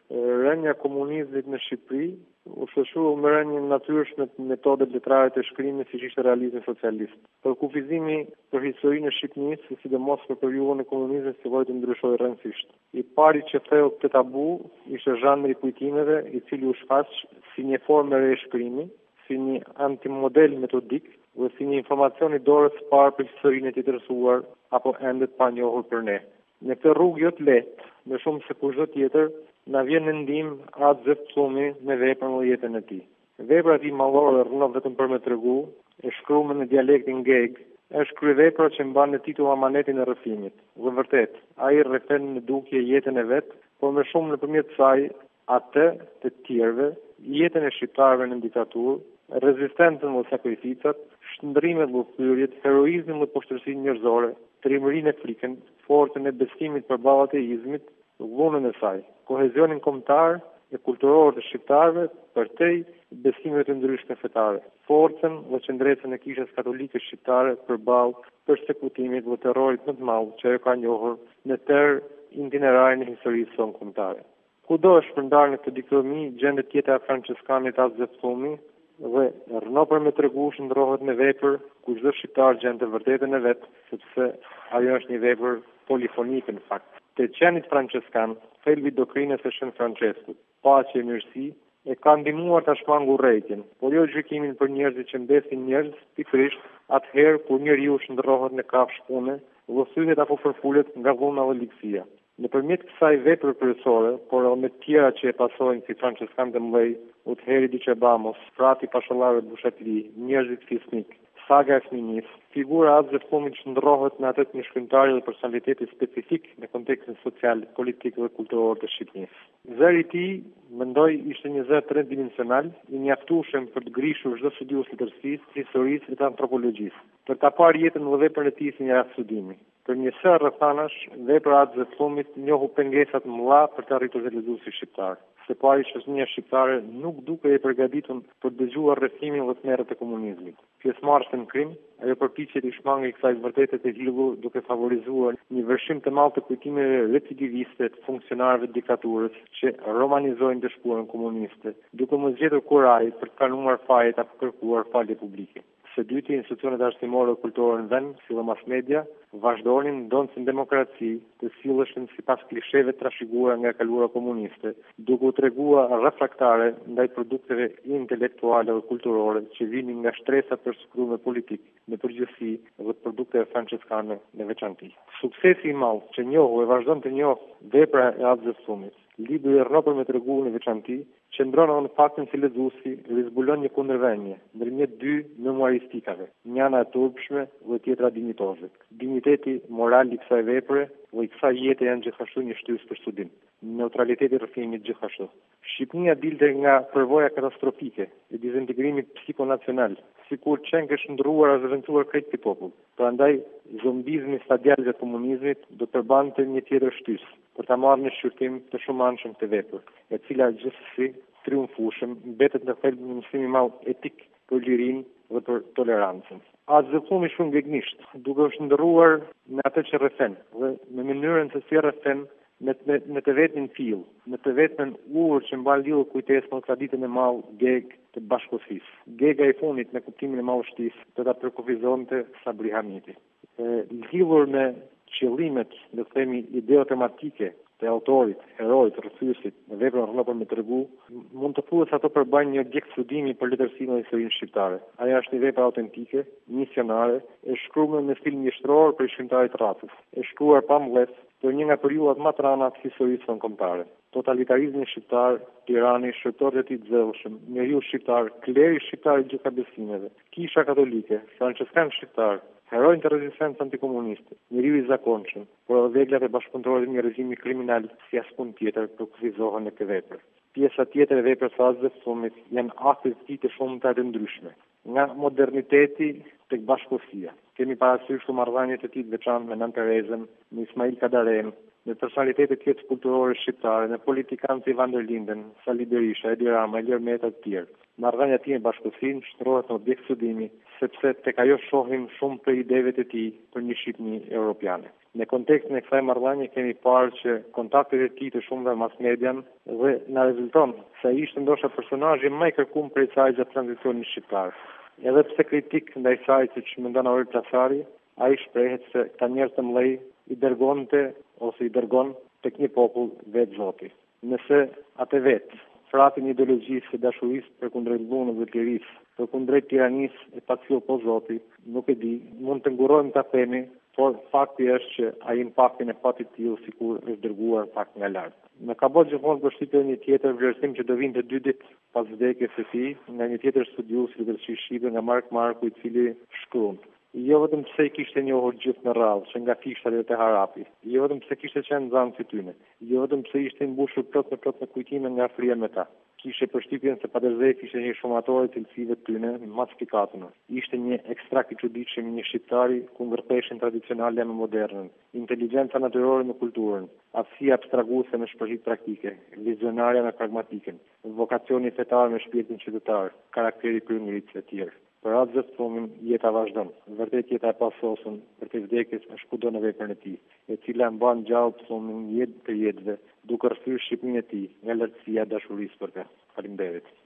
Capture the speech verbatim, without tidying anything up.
rënja e komunizmit në Shqipëri u shoqërua me rënien natyrshme të metodave letrare të shkrimit siç ishte realizmi socialist. Për kufizimi për historinë e Shqipërisë, sidomos për periudhën e komunizmit, filloi të ndryshojë rrëndësisht. I pari që theu këtë tabu ishte zhanri i kujtimeve, i cili u shfaq si një formë e re e shkrimit, si një antimodel metodik dhe si një informacion i dorës së parë për historinë e të interesuar apo ende të panjohur për ne. Në këtë rrugë jo të lehtë, më shumë se kushdo tjetër, na vjen në ndihmë Atë Zefcumi me veprën dhe jetën e tij. Vepra e tij mallore rrëno vetëm për me tregu, e shkruar në dialektin geg, është kryevepra që mban në titull amanetin e rrëfimit. Dhe vërtet, ai rrëfen në dukje jetën e vet, por më shumë nëpërmjet saj atë të tjerëve, jetën e shqiptarëve në diktaturë, rezistencën dhe sakrificat, shndrimet dhe thyrjet, heroizmin dhe poshtërsinë njerëzore, trimërinë e frikën, forcën e besimit përballë ateizmit, dhunën e saj, kohezionin kombëtar e kulturor të shqiptarëve përtej besimeve të ndryshme fetare, forcën dhe qendresën e kishës katolike shqiptare përballë përsekutimit dhe terrorit më të madh që ajo ka njohur në tërë itinerarin e historisë sonë kombëtare. Kudo është përndarë në këtë dikotomi gjendet jeta e franceskanit Atë Zefcumi dhe rrëno për me tregu shndrohet në vepër ku çdo shqiptar gjen të vërtetën e vet, sepse ajo është një vepër polifonike në fakt. Të qenit franceskan, thelbi doktrinës së Shën Franceskut, paqe e mirësi, e ka ndihmuar ta shmangur urrejtjen, por jo gjykimin për njerëzit që mbesin njerëz, pikërisht atëherë kur njeriu shndrohet në kafshë pune dhe thyhet apo përfulet nga dhuna dhe ligësia. Nëpërmjet kësaj vepre kryesore, por edhe me të tjera që e pasojnë si franceskan të mëdhej, Utëheri Diçebamos, frati Pashollave Bushatli, njerëzit fisnik, saga e fëminisë, figura Atë Zefcumit shndrohet në atë të një shkrimtari dhe personaliteti specifik në kontekstin social, politik dhe kulturor të Shqipërisë. Zëri i tij, mendoj, ishte një zër tridimensional, i mjaftueshëm për të grishur çdo studiues letërsisë, historisë dhe antropologjisë, për ta parë jetën dhe veprën e tij si një rast studimi. Për një sër rrethanash, vepra e Atë Zefcumit njohu pengesat të mëdha për të arritur të lexuesi shqiptar. Se pari shoqënia shqiptare nuk duke e përgatitur për të dëgjuar rrethimin dhe tmerrat e komunizmit. Pjesëmarrëse në krim, ajo përpiqet të shmangë kësaj vërtete të hidhur duke favorizuar një vërshim të madh të kujtimeve recidiviste të funksionarëve të diktaturës që romanizojnë dëshpërën komuniste, duke mos gjetur kuraj për të kanuar fajet apo kërkuar falje publike. Së dyti, institucionet arsimore dhe kulturore në vend, si dhe mass media, vazhdonin ndonëse në demokraci të silleshin sipas klisheve trashëguara nga kalura komuniste, duke u treguar refraktare ndaj produkteve intelektuale dhe kulturore që vinin nga shtresa përsipërme politik në përgjithësi dhe produkteve franceskane në veçantë. Suksesi i madh që njohu e vazhdon të njohë vepra e Atë Zefcumit, libri i rrëno për me tregu në veçantë, qëndron në faktin se lexuesi rizbulon një kundërvendje ndërmjet dy memoristikave, njëna e turpshme dhe tjetra dinjitoze. Digniteti moral i kësaj vepre dhe i kësaj jete janë gjithashtu një shtysë për studim. Neutraliteti i rrëfimit gjithashtu. Shqipënia dilte nga përvoja katastrofike e dezintegrimit psikonacional, sikur qenë ke shndruar as zëvendësuar krejt ky popull. Prandaj zombizmi stadial i komunizmit do të përbante një tjetër shtysë për ta marrë në shqyrtim të shumanshëm të vepër, e cila gjithsesi triumfueshëm mbetet në thelb një mësim i madh etik për lirinë dhe për tolerancën. Atë Zefcumi shumë gegnisht, duke u shndërruar në atë që rrethen dhe në mënyrën se si rrethen në të, në të vetmin fill, në të vetmin urë që mban lidhur kujtesë me traditën e madh geg të bashkëkohësisë. Gega i fundit në kuptimin e madhështisë do ta përkufizonte Sabri Hamiti. E lidhur me qëllimet, le të themi, ideotematike të autorit, heroit, rrethyesit, në veprën rrëno për me tregu, mund të thuhet se ato përbajnë një objekt studimi për letërsinë dhe historinë shqiptare. Ajo është një vepër autentike, misionare, e shkruar me stil mjeshtror për shkrimtarit Racës, e shkruar pa mbledh për një nga periudhat më të rënda të historisë sonë kombëtare. Totalitarizmi shqiptar, Tirani, shërtorët e tij të zellshëm, njeriu shqiptar, kleri shqiptar i gjitha besimeve, kisha katolike, franceskan shqiptar, herojnë të rezistencës antikomuniste, njeriu i zakonshëm, por edhe veglat e bashkëpunëtorëve të një regjimi kriminal si askund tjetër përkufizohen në këtë vepër. Pjesa tjetër e veprës së Atë Zefcumit janë akte të tij të shumta të ndryshme, nga moderniteti tek bashkëkohësia. Kemi parasysh marrëdhëniet e tij të veçantë me Nën Terezën, me Ismail Kadaren, me personalitete të tjera kulturore shqiptare, me politikanë si Van der Linden, Sali Berisha, Edi Rama, Ilir Meta të tjerë. Marrëdhënia e tij me bashkëkohësinë shtrohet në objekt studimi sepse tek ajo shohim shumë prej ideve të tij për një Shqipëni europiane. Në kontekstin e kësaj marrëdhënie kemi parë që kontaktet e tij të shumta mas median dhe na rezulton se ai ishte ndoshta personazhi më i kërkuar prej saj gjatë tranzicionit shqiptar. Edhe pse kritik ndaj saj siç mendon Aurel Plasari, ai shprehet se këta njerëz të mëdhej i dërgonte ose i dërgon tek një popull vetë Zoti. Nëse atë vetë fratin ideologjisë së dashurisë përkundrejt dhunës dhe të lirisë, përkundrejt tiranisë e paciu po Zoti, nuk e di, mund të ngurojmë ta themi, por fakti është që ai impaktin e pati të tillë sikur është dërguar pak nga lart. Në ka bërë gjithmonë përshtypje një tjetër vlerësim që do vinte dy ditë pas vdekjes së tij, nga një tjetër studius literaturë shqipe, nga Mark Marku, i cili shkruan: jo vetëm pse i kishte njohur gjithë në radhë, që nga kishta dhe te harapi, jo vetëm pse kishte qenë nxënës si tyne, jo vetëm pse ishte i mbushur plot me plot me kujtime nga afria me ta. Kishte përshtypjen se padërzeji ishte një shumator i cilësive të tyne, massifikatën. Ishte një ekstrakt i çuditshëm i një shqiptari ku ndërpeshin tradicionale me modernën, inteligjenca natyrore me kulturën, aftësia abstrahuese me shpërhit praktike, vizionarja me pragmatikën, vokacioni fetar me shpirtin qytetar, karakteri kryenëritës e tjerë. Për atë zë thomin, jeta vazhdon. Vërtet jeta e pasosën, për të vdekjes është kudo në veprën e tij, e cila mban gjallë thomin jetë për jetëve, duke rrthyer Shqipërinë e tij nga lartësia e dashurisë për të. Faleminderit.